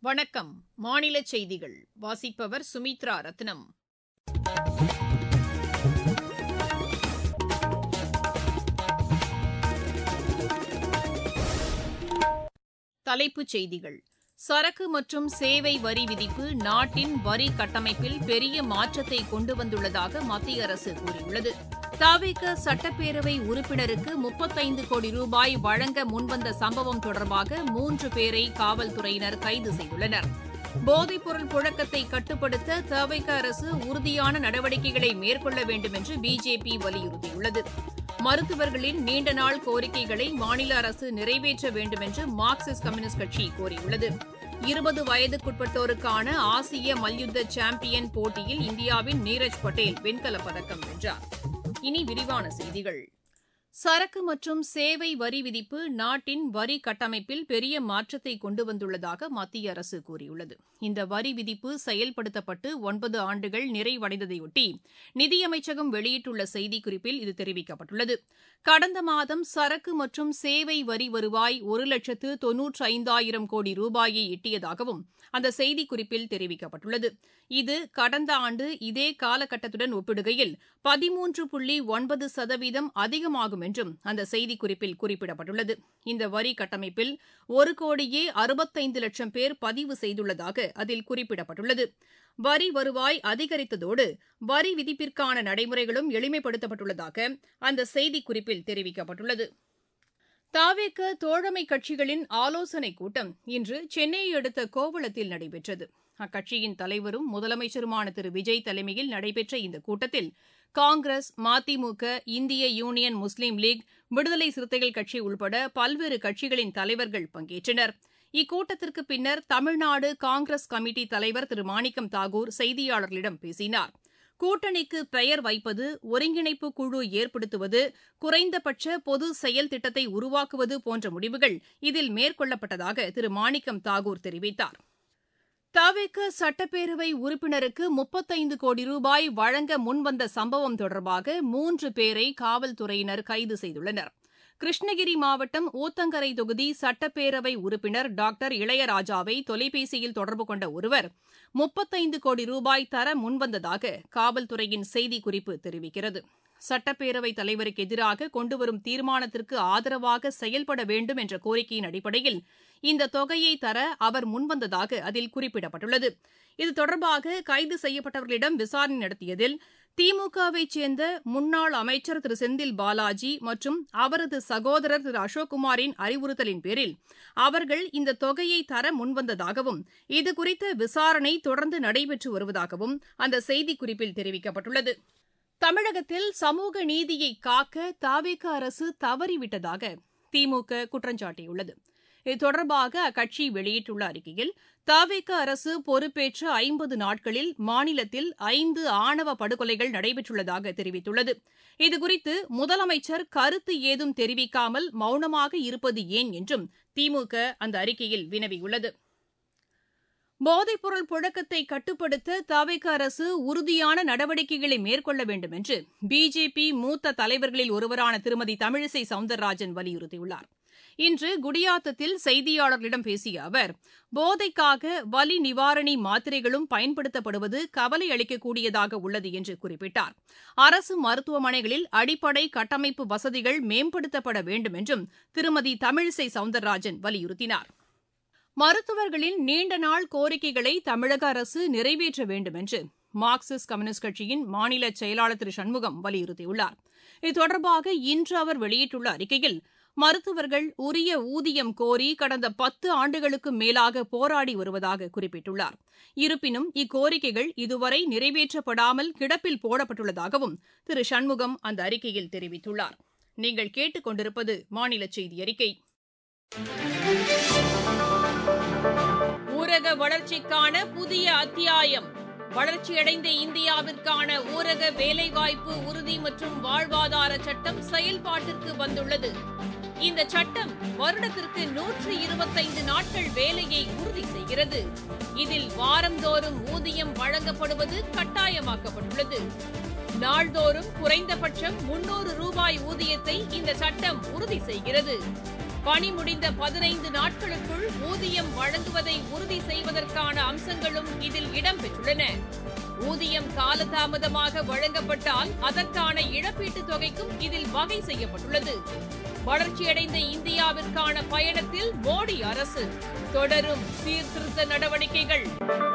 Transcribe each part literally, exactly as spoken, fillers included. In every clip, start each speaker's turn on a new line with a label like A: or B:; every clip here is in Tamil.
A: வணக்கம். மாநில செய்திகள் வாசிப்பவர் சுமித்ரா ரத்னம். தலைப்புச் செய்திகள். சரக்கு மற்றும் சேவை வரி விதிப்பு நாட்டின் வரி கட்டமைப்பில் பெரிய மாற்றத்தை கொண்டு வந்துள்ளதாக மத்திய அரசு கூறியுள்ளது. தவிக சட்டப்பேரவை உறுப்பினருக்கு முப்பத்தைந்து கோடி ரூபாய் வழங்க முன்வந்த சம்பவம் தொடர்பாக மூன்று பேரை காவல்துறையினர் கைது செய்துள்ளனர். போதைப்பொருள் புழக்கத்தை கட்டுப்படுத்த தவிக அரசு உறுதியான நடவடிக்கைகளை மேற்கொள்ள வேண்டும் என்று பிஜேபி வலியுறுத்தியுள்ளது. மருத்துவர்களின் நீண்டநாள் கோரிக்கைகளை மாநில அரசு நிறைவேற்ற வேண்டும் என்று மார்க்சிஸ்ட் கம்யூனிஸ்ட் கட்சி கோரியுள்ளது. இருபது வயதுக்குட்பட்டோருக்கான ஆசிய மல்யுத்த சாம்பியன் போட்டியில் இந்தியாவின் நீரஜ் பட்டேல் வெண்கலப் பதக்கம் வென்றார். இனி விரிவான செய்திகள். சரக்கு மற்றும் சேவை வரி விதிப்பு நாட்டின் வரி கட்டமைப்பில் பெரிய மாற்றத்தை கொண்டு வந்துள்ளதாக மத்திய அரசு கூறியுள்ளது. இந்த வரி விதிப்பு செயல்படுத்தப்பட்டு ஒன்பது ஆண்டுகள் நிறைவடைந்ததையொட்டி நிதியமைச்சகம் வெளியிட்டுள்ள செய்திக்குறிப்பில் இது தெரிவிக்கப்பட்டுள்ளது. கடந்த மாதம் சரக்கு மற்றும் சேவை வரி வருவாய் ஒரு லட்சத்து தொன்னூற்றி ஐந்தாயிரம் கோடி ரூபாயை எட்டியதாகவும் அந்த செய்திக்குறிப்பில் தெரிவிக்கப்பட்டுள்ளது. இது கடந்த ஆண்டு இதே காலகட்டத்துடன் ஒப்பிடுகையில் பதிமூன்று புள்ளி ஒன்பது சதவீதம் அதிகமாகும் என்றும் அந்த செய்திக்குறிப்பில் குறிப்பிடப்பட்டுள்ளது. இந்த வரி கட்டமைப்பில் ஒரு கோடியே அறுபத்தைந்து லட்சம் பேர் பதிவு செய்துள்ளதாக அதில் குறிப்பிடப்பட்டுள்ளது. வரி வருவாய் அதிகரித்ததோடு வரி விதிப்பிற்கான நடைமுறைகளும் எளிமைப்படுத்தப்பட்டுள்ளதாக அந்த செய்திக்குறிப்பில் தெரிவிக்கப்பட்டுள்ளது. தவிக தோழமை கட்சிகளின் ஆலோசனைக் கூட்டம் இன்று சென்னையை அடுத்த கோவளத்தில் நடைபெற்றது. அக்கட்சியின் தலைவரும் முதலமைச்சருமான திரு விஜய் தலைமையில் நடைபெற்ற இந்த கூட்டத்தில் காங்கிரஸ், மதிமுக, இந்திய யூனியன் முஸ்லீம் லீக், விடுதலை சிறுத்தைகள் கட்சி உள்பட பல்வேறு கட்சிகளின் தலைவர்கள் பங்கேற்றனர். இக்கூட்டத்திற்கு பின்னர் தமிழ்நாடு காங்கிரஸ் கமிட்டி தலைவர் திரு மாணிக்கம் தாகூர் செய்தியாளர்களிடம் பேசினார். கூட்டணிக்கு பெயர் வைப்பது, ஒருங்கிணைப்பு குழு ஏற்படுத்துவது, குறைந்தபட்ச பொது செயல் திட்டத்தை உருவாக்குவது போன்ற முடிவுகள் இதில் மேற்கொள்ளப்பட்டதாக திரு மாணிக்கம் தாகூர் தெரிவித்தார். தவிக சட்டப்பேரவை உறுப்பினருக்கு முப்பத்தைந்து கோடி ரூபாய் வழங்க முன்வந்த சம்பவம் தொடர்பாக மூன்று பேரை காவல்துறையினர் கைது செய்துள்ளனர். கிருஷ்ணகிரி மாவட்டம் ஊத்தங்கரை தொகுதி சட்டப்பேரவை உறுப்பினர் டாக்டர் இளையராஜாவை தொலைபேசியில் தொடர்பு கொண்ட ஒருவர் முப்பத்தைந்து கோடி ரூபாய் தர முன்வந்ததாக காவல்துறையின் செய்திக்குறிப்பு தெரிவிக்கிறது. சட்டப்பேரவைத் தலைவருக்கு எதிராக கொண்டுவரும் தீர்மானத்திற்கு ஆதரவாக செயல்பட வேண்டும் என்ற கோரிக்கையின் அடிப்படையில் இந்த தொகையை தர அவர் முன்வந்ததாக அதில் குறிப்பிடப்பட்டுள்ளது. இது தொடர்பாக கைது செய்யப்பட்டவர்களிடம் விசாரணை நடத்தியதில் திமுகவைச் சேர்ந்த முன்னாள் அமைச்சர் திரு செந்தில் பாலாஜி மற்றும் அவரது சகோதரர் திரு அசோக்குமாரின் அறிவுறுத்தலின் பேரில் அவர்கள் இந்த தொகையை தர முன்வந்ததாகவும் இதுகுறித்த விசாரணை தொடர்ந்து நடைபெற்று வருவதாகவும் அந்த செய்திக்குறிப்பில் தெரிவிக்கப்பட்டுள்ளது. தமிழகத்தில் சமூக நீதியை காக்க தவிக அரசு தவறிவிட்டதாக திமுக குற்றஞ்சாட்டியுள்ளது. இது தொடர்பாக அக்கட்சி வெளியிட்டுள்ள அறிக்கையில் தவிக அரசு பொறுப்பேற்ற ஐம்பது நாட்களில் மாநிலத்தில் ஐந்து ஆணவ படுகொலைகள் நடைபெற்றுள்ளதாக தெரிவித்துள்ளது. இதுகுறித்து முதலமைச்சர் கருத்து ஏதும் தெரிவிக்காமல் மௌனமாக இருப்பது ஏன் என்றும் திமுக அந்த அறிக்கையில் வினவியுள்ளது. போதைப்பொருள் புழக்கத்தை கட்டுப்படுத்த தவிக அரசு உறுதியான நடவடிக்கைகளை மேற்கொள்ள வேண்டும் என்று பிஜேபி மூத்த தலைவர்களில் ஒருவரான திருமதி தமிழிசை சவுந்தரராஜன் வலியுறுத்தியுள்ளார். இன்று குடியாத்தத்தில் செய்தியாளர்களிடம் பேசிய அவர், போதைக்காக வலி நிவாரணி மாத்திரைகளும் பயன்படுத்தப்படுவது கவலை அளிக்கக்கூடியதாக உள்ளது என்று குறிப்பிட்டார். அரசு மருத்துவமனைகளில் அடிப்படை கட்டமைப்பு வசதிகள் மேம்படுத்தப்பட வேண்டும் என்றும் திருமதி தமிழிசை சவுந்தரராஜன் வலியுறுத்தினார். மருத்துவர்களின் நீண்டநாள் கோரிக்கைகளை தமிழக அரசு நிறைவேற்ற வேண்டும் என்று மார்க்சிஸ்ட் கம்யூனிஸ்ட் கட்சியின் மாநில செயலாளர் திரு சண்முகம் வலியுறுத்தியுள்ளார். இது தொடர்பாக இன்று அவர் வெளியிட்டுள்ள அறிக்கையில், மருத்துவர்கள் உரிய ஊதியம் கோரி கடந்த பத்து ஆண்டுகளுக்கு மேலாக போராடி வருவதாக குறிப்பிட்டுள்ளார். இருப்பினும் இக்கோரிக்கைகள் இதுவரை நிறைவேற்றப்படாமல் கிடப்பில் போடப்பட்டுள்ளதாகவும் திரு சண்முகம் அந்த அறிக்கையில் தெரிவித்துள்ளார். நீங்கள் கேட்டுக் கொண்டிருப்பது மாநில செய்தி அறிக்கை. ஊரக வளர்ச்சிக்கான புதிய அத்தியாயம். வளர்ச்சியடைந்த இந்தியாவிற்கான ஊரக வேலைவாய்ப்பு உறுதி மற்றும் வாழ்வாதார சட்டம் செயல்பாட்டிற்கு வந்துள்ளது. இந்த சட்டம் வருடத்திற்கு நூற்று இருபத்தைந்து நாட்கள் வேலையை உறுதி செய்கிறது. இதில் வாரந்தோறும் ஊதியம் வழங்கப்படுவது கட்டாயமாக்கப்பட்டுள்ளது. நாள்தோறும் குறைந்தபட்சம் முன்னூறு ரூபாய் ஊதியத்தை இந்த சட்டம் உறுதி செய்கிறது. பணி முடிந்த பதினைந்து நாட்களுக்குள் ஊதியம் வழங்குவதை உறுதி செய்வதற்கு வழங்குவதற்கான அம்சங்களும் இதில் இடம்பெற்றுள்ளன. ஊதியம் காலதாமதமாக வழங்கப்பட்டால் அதற்கான இழப்பீட்டுத் தொகைக்கும் இதில் வகை செய்யப்பட்டுள்ளது. வளர்ச்சியடைந்த இந்தியாவிற்கான பயணத்தில் மோடி அரசு தொடரும் சீர்திருத்த நடவடிக்கைகள்.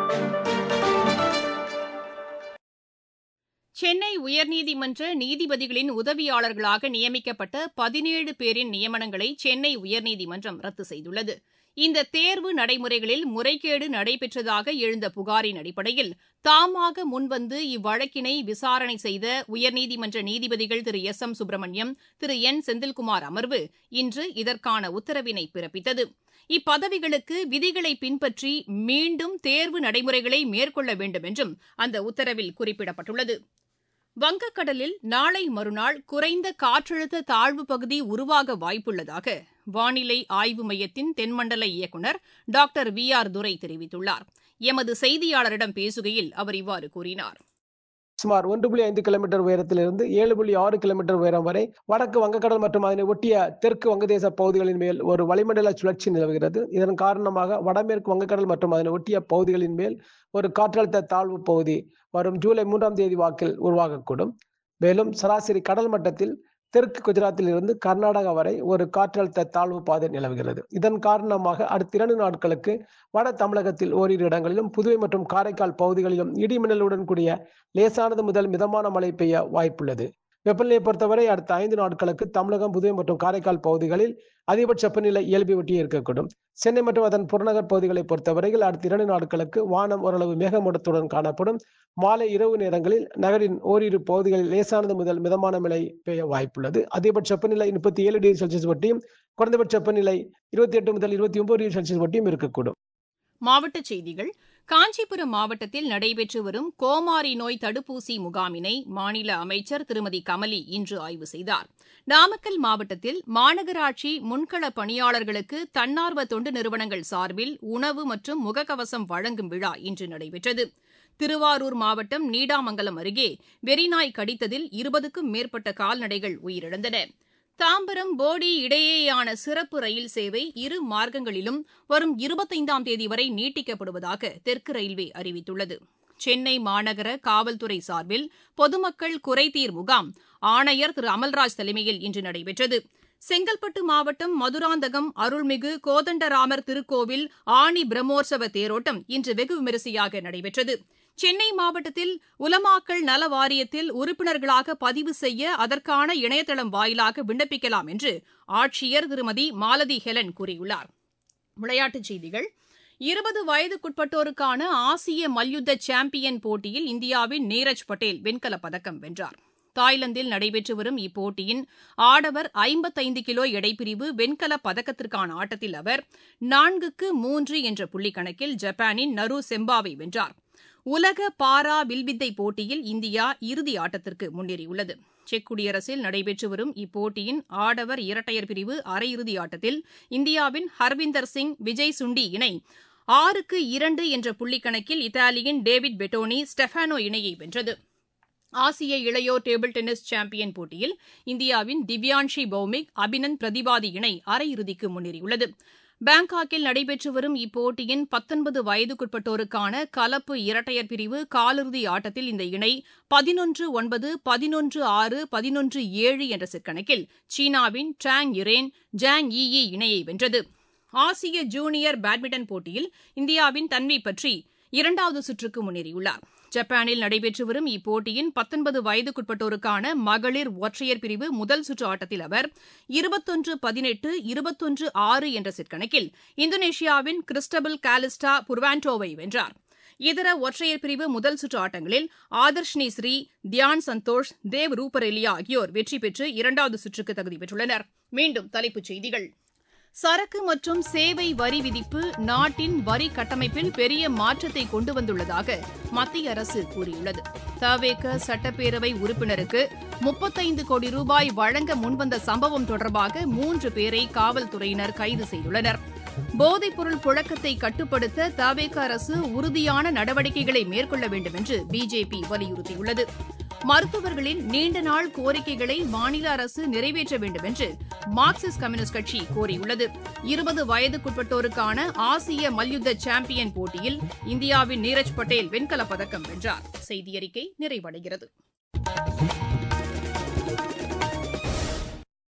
A: சென்னை உயர்நீதிமன்ற நீதிபதிகளின் உதவியாளர்களாக நியமிக்கப்பட்ட பதினேழு பேரின் நியமனங்களை சென்னை உயர்நீதிமன்றம் ரத்து செய்துள்ளது. இந்த தேர்வு நடைமுறைகளில் முறைகேடு நடைபெற்றதாக எழுந்த புகாரின் அடிப்படையில் தாமாக முன்வந்து இவ்வழக்கினை விசாரணை செய்த உயர்நீதிமன்ற நீதிபதிகள் திரு எஸ் எம் சுப்பிரமணியம், திரு என் செந்தில்குமார் அமர்வு இன்று இதற்கான உத்தரவினை பிறப்பித்தது. இப்பதவிகளுக்கு விதிகளை பின்பற்றி மீண்டும் தேர்வு நடைமுறைகளை மேற்கொள்ள வேண்டும் என்றும் அந்த உத்தரவில் குறிப்பிடப்பட்டுள்ளது. வங்கக்கடலில் நாளை மறுநாள் குறைந்த காற்றழுத்த தாழ்வு பகுதி உருவாக வாய்ப்புள்ளதாக வானிலை ஆய்வு மையத்தின் தென்மண்டல இயக்குநர் டாக்டர் வி ஆர் துரை தெரிவித்துள்ளார். எமது செய்தியாளரிடம் பேசுகையில் அவர் இவ்வாறு கூறினார்.
B: சுமார் ஒன்று புள்ளி ஐந்து கிலோமீட்டர் உயரத்திலிருந்து ஏழு புள்ளி ஆறு கிலோமீட்டர் உயரம் வரை வடக்கு வங்கக்கடல் மற்றும் அதனை ஒட்டிய தெற்கு வங்கதேச பகுதிகளின் மேல் ஒரு வளிமண்டல சுழற்சி நிலவுகிறது. இதன் காரணமாக வடமேற்கு வங்கக்கடல் மற்றும் அதனை ஒட்டிய பகுதிகளின் மேல் ஒரு காற்றழுத்த தாழ்வு பகுதி வரும் ஜூலை மூன்றாம் தேதி வாக்கில் உருவாகக்கூடும். மேலும் சராசரி கடல் மட்டத்தில் தெற்கு குஜராத்தில் இருந்து கர்நாடகா வரை ஒரு காற்றழுத்த தாழ்வு பாதை நிலவுகிறது. இதன் காரணமாக அடுத்த இரண்டு நாட்களுக்கு வட தமிழகத்தில் ஓரிரு இடங்களிலும் புதுவை மற்றும் காரைக்கால் பகுதிகளிலும் இடிமின்னலுடன் கூடிய லேசானது முதல் மிதமான மழை பெய்ய வாய்ப்புள்ளது. வெப்பநிலையை பொறுத்தவரை அடுத்த ஐந்து நாட்களுக்கு தமிழகம், புதுவை மற்றும் காரைக்கால் பகுதிகளில் அதிகபட்ச வெப்பநிலை இயல்பை ஒட்டி இருக்கக்கூடும். சென்னை மற்றும் அதன் புறநகர் பகுதிகளை பொறுத்தவரையில் அடுத்த இரண்டு நாட்களுக்கு வானம் ஓரளவு மேகமூட்டத்துடன் காணப்படும். மாலை இரவு நேரங்களில் நகரின் ஓரிரு பகுதிகளில் லேசானது முதல் மிதமான மழை பெய்ய வாய்ப்புள்ளது. அதிகபட்ச வெப்பநிலை முப்பத்தி ஏழு டிகிரி செல்சியஸ் ஒட்டியும் குறைந்தபட்ச வெப்பநிலை இருபத்தி எட்டு முதல் இருபத்தி ஒன்பது டிகிரி செல்சியஸ் ஒட்டியும் இருக்கக்கூடும்.
A: மாவட்டச் செய்திகள். காஞ்சிபுரம் மாவட்டத்தில் நடைபெற்று வரும் கோமாரி நோய் தடுப்பூசி முகாமினை மாநில அமைச்சர் திருமதி கமலி இன்று ஆய்வு செய்தார். நாமக்கல் மாவட்டத்தில் மாநகராட்சி முன்கள பணியாளர்களுக்கு தன்னார்வ தொண்டு நிறுவனங்கள் சார்பில் உணவு மற்றும் முகக்கவசம் வழங்கும் விழா இன்று நடைபெற்றது. திருவாரூர் மாவட்டம் நீடாமங்கலம் அருகே வெறிநாய் கடித்ததில் இருபதுக்கும் மேற்பட்ட கால்நடைகள் உயிரிழந்தன. தாம்பரம் போடி இடையேயான சிறப்பு ரயில் சேவை இரு மார்க்கங்களிலும் வரும் இருபத்தைந்தாம் தேதி வரை நீட்டிக்கப்படுவதாக தெற்கு ரயில்வே அறிவித்துள்ளது. சென்னை மாநகர காவல்துறை சார்பில் பொதுமக்கள் குறைதீர் முகாம் ஆணையர் திரு அமல்ராஜ் தலைமையில் இன்று நடைபெற்றது. செங்கல்பட்டு மாவட்டம் மதுராந்தகம் அருள்மிகு கோதண்டராமர் திருக்கோவில் ஆணி பிரம்மோற்சவ தேரோட்டம் இன்று வெகு விமரிசையாக நடைபெற்றது. சென்னை மாவட்டத்தில் உலமாக்கல் நல வாரியத்தில் உறுப்பினர்களாக பதிவு செய்ய அதற்கான இணையதளம் வாயிலாக விண்ணப்பிக்கலாம் என்று ஆட்சியர் திருமதி மாலதி ஹெலன் கூறியுள்ளார். விளையாட்டுச் செய்திகள். இருபது வயதுக்குட்பட்டோருக்கான ஆசிய மல்யுத்த சாம்பியன் போட்டியில் இந்தியாவின் நீரஜ் பட்டேல் வெண்கலப் பதக்கம் வென்றார். தாய்லாந்தில் நடைபெற்று வரும் இப்போட்டியின் ஆடவர் ஐம்பத்தைந்து கிலோ எடைப்பிரிவு வெண்கலப் பதக்கத்திற்கான ஆட்டத்தில் அவர் நான்குக்கு மூன்று என்ற புள்ளி கணக்கில் ஜப்பானின் நரு செம்பாவை வென்றார். உலக பாரா வில்வித்தை போட்டியில் இந்தியா இறுதி ஆட்டத்திற்கு முன்னேறியுள்ளது. செக் குடியரசில் நடைபெற்று வரும் இப்போட்டியின் ஆடவர் இரட்டையர் பிரிவு அரையிறுதி ஆட்டத்தில் இந்தியாவின் ஹர்விந்தர் சிங் விஜய் சுண்டி இணை ஆறுக்கு இரண்டு என்ற புள்ளி கணக்கில் இத்தாலியின் டேவிட் பெட்டோனி ஸ்டெஃபானோ இணையை வென்றது. ஆசிய இளையோர் டேபிள் டென்னிஸ் சாம்பியன் போட்டியில் இந்தியாவின் திவ்யான்ஷி பௌமிக் அபினந்த் பிரதிவாதி இணை அரையிறுதிக்கு முன்னேறியுள்ளது. பாங்காக்கில் நடைபெற்று வரும் இப்போட்டியின் பத்தொன்பது வயதுக்குட்பட்டோருக்கான கலப்பு இரட்டையர் பிரிவு காலிறுதி ஆட்டத்தில் இந்த இணை பதினொன்று ஒன்பது, பதினொன்று ஆறு, பதினொன்று ஏழு என்ற செட் கணக்கில் சீனாவின் டாங் யுரேன் ஜாங் யி இணையை வென்றது. ஆசிய ஜூனியர் பேட்மிண்டன் போட்டியில் இந்தியாவின் தன்வி பற்றி இரண்டாவது சுற்றுக்கு முன்னேறியுள்ளார். ஜப்பானில் நடைபெற்று வரும் இப்போட்டியின் பத்தொன்பது வயதுக்குட்பட்டோருக்கான மகளிர் ஒற்றையர் பிரிவு முதல் சுற்று ஆட்டத்தில் அவர் இருபத்தொன்று பதினெட்டு, இருபத்தொன்று ஆறு என்ற செட் கணக்கில் இந்தோனேஷியாவின் கிறிஸ்டபல் காலிஸ்டா புர்வான்டோவை வென்றார். இதர ஒற்றையர் பிரிவு முதல் சுற்று ஆட்டங்களில் ஆதர்ஷினி ஸ்ரீ, தியான் சந்தோஷ், தேவ் ரூபரெலியா ஆகியோர் வெற்றி பெற்று இரண்டாவது சுற்றுக்கு தகுதி பெற்றுள்ளனர். மீண்டும் தலைப்புச் செய்திகள். சரக்கு மற்றும் சேவை வரி விதிப்பு நாட்டின் வரி கட்டமைப்பில் பெரிய மாற்றத்தை கொண்டு வந்துள்ளதாக மத்திய அரசு கூறியுள்ளது. தவேக சட்டப்பேரவை உறுப்பினருக்கு முப்பத்தைந்து கோடி ரூபாய் வழங்க முன்வந்த சம்பவம் தொடர்பாக மூன்று பேரை காவல்துறையினர் கைது செய்துள்ளனர். போதைப்பொருள் புழக்கத்தை கட்டுப்படுத்த தவேக அரசு உறுதியான நடவடிக்கைகளை மேற்கொள்ள வேண்டும் என்று பிஜேபி வலியுறுத்தியுள்ளது. மருத்துவர்களின் நீண்ட நாள் கோரிக்கைகளை மாநில அரசு நிறைவேற்ற வேண்டும் என்று மார்க்சிஸ்ட் கம்யூனிஸ்ட் கட்சி கோரியுள்ளது. இருபது வயதுக்குட்பட்டோருக்கான ஆசிய மல்யுத்த சாம்பியன் போட்டியில் இந்தியாவின் நீரஜ் பட்டேல் வெண்கலப் பதக்கம் வென்றார். செய்தியறிக்கை நிறைவடைகிறது.